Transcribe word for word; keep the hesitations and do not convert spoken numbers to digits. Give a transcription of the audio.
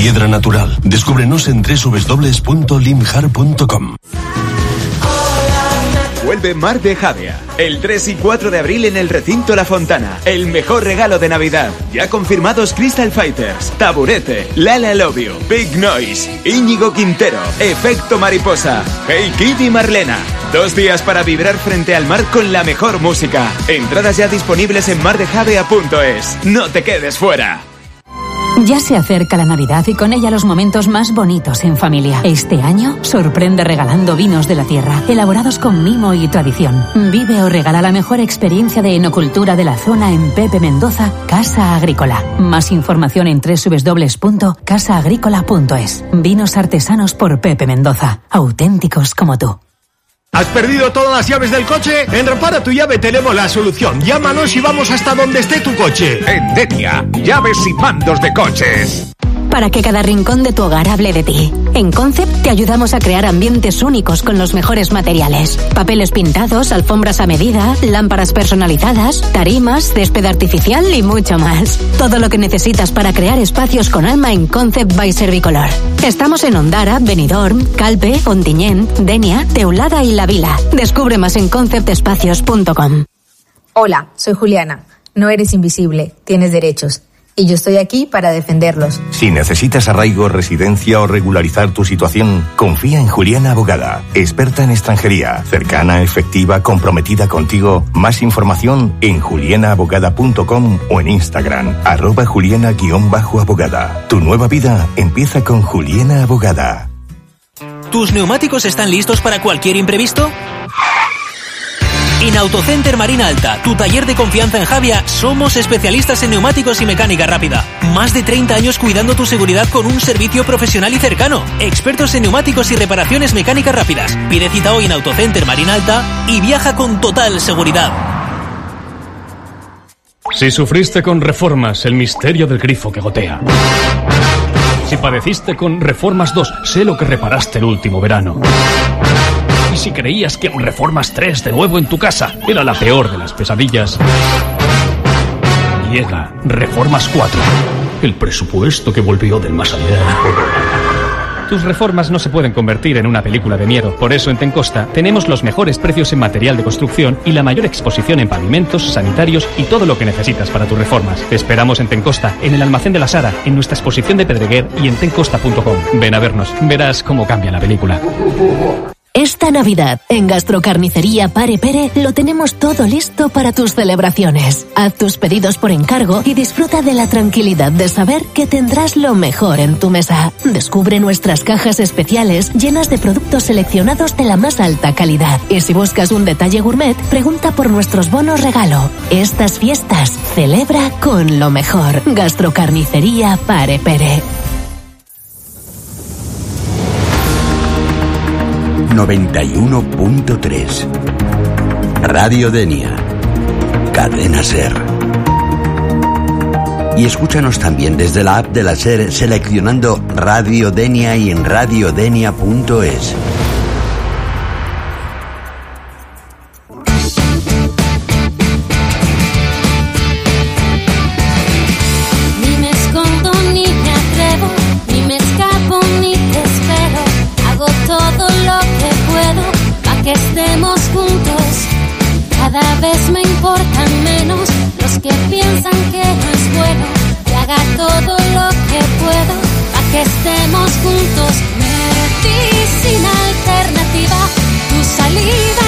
piedra natural. Descúbrenos en doble u doble u doble u punto limjar punto com. Vuelve Mar de Javea, el tres y cuatro de abril en el recinto La Fontana. El mejor regalo de Navidad. Ya confirmados Crystal Fighters, Taburete, Lala Love You, Big Noise, Íñigo Quintero, Efecto Mariposa, Hey Kid y Marlena. Dos días para vibrar frente al mar con la mejor música. Entradas ya disponibles en mar de javea punto es. No te quedes fuera. Ya se acerca la Navidad y con ella los momentos más bonitos en familia. Este año sorprende regalando vinos de la tierra, elaborados con mimo y tradición. Vive o regala la mejor experiencia de enocultura de la zona en Pepe Mendoza, Casa Agrícola. Más información en doble u doble u doble u punto casa agrícola punto es. Vinos artesanos por Pepe Mendoza, auténticos como tú. ¿Has perdido todas las llaves del coche? En Repara tu Llave tenemos la solución. Llámanos y vamos hasta donde esté tu coche. En Denia, llaves y mandos de coches. Para que cada rincón de tu hogar hable de ti. En Concept te ayudamos a crear ambientes únicos con los mejores materiales. Papeles pintados, alfombras a medida, lámparas personalizadas, tarimas, césped artificial y mucho más. Todo lo que necesitas para crear espacios con alma en Concept by Servicolor. Estamos en Ondara, Benidorm, Calpe, Ontinyent, Denia, Teulada y La Vila. Descubre más en concept espacios punto com. Hola, soy Juliana. No eres invisible, tienes derechos. Y yo estoy aquí para defenderlos. Si necesitas arraigo, residencia o regularizar tu situación, confía en Juliana Abogada, experta en extranjería, cercana, efectiva, comprometida contigo. Más información en juliana abogada punto com o en Instagram, arroba juliana-abogada. Tu nueva vida empieza con Juliana Abogada. ¿Tus neumáticos están listos para cualquier imprevisto? En Autocenter Marina Alta, tu taller de confianza en Javia, somos especialistas en neumáticos y mecánica rápida. Más de treinta años cuidando tu seguridad con un servicio profesional y cercano. Expertos en neumáticos y reparaciones mecánicas rápidas. Pide cita hoy en Autocenter Marina Alta y viaja con total seguridad. Si sufriste con Reformas, el misterio del grifo que gotea. Si padeciste con Reformas dos, sé lo que reparaste el último verano. Y si creías que un Reformas tres de nuevo en tu casa era la peor de las pesadillas, llega Reformas cuatro, el presupuesto que volvió del más allá. Tus reformas no se pueden convertir en una película de miedo. Por eso en Tencosta tenemos los mejores precios en material de construcción y la mayor exposición en pavimentos, sanitarios y todo lo que necesitas para tus reformas. Te esperamos en Tencosta, en el almacén de la Sara, en nuestra exposición de Pedreguer y en tencosta punto com. Ven a vernos, verás cómo cambia la película. Esta Navidad, en Gastrocarnicería Pare Pere, lo tenemos todo listo para tus celebraciones. Haz tus pedidos por encargo y disfruta de la tranquilidad de saber que tendrás lo mejor en tu mesa. Descubre nuestras cajas especiales llenas de productos seleccionados de la más alta calidad. Y si buscas un detalle gourmet, pregunta por nuestros bonos regalo. Estas fiestas, celebra con lo mejor. Gastrocarnicería Pare Pere. noventa y uno punto tres Radio Denia, Cadena Ser. Y escúchanos también desde la app de la Ser seleccionando Radio Denia y en radio denia punto es. Ni me escondo, ni me atrevo, ni me escapo, ni te espero. Hago todo lo que puedo para que estemos juntos. Cada vez me importan menos los que piensan que no es bueno. Y haga todo lo que puedo para que estemos juntos. Medicina alternativa, tu salida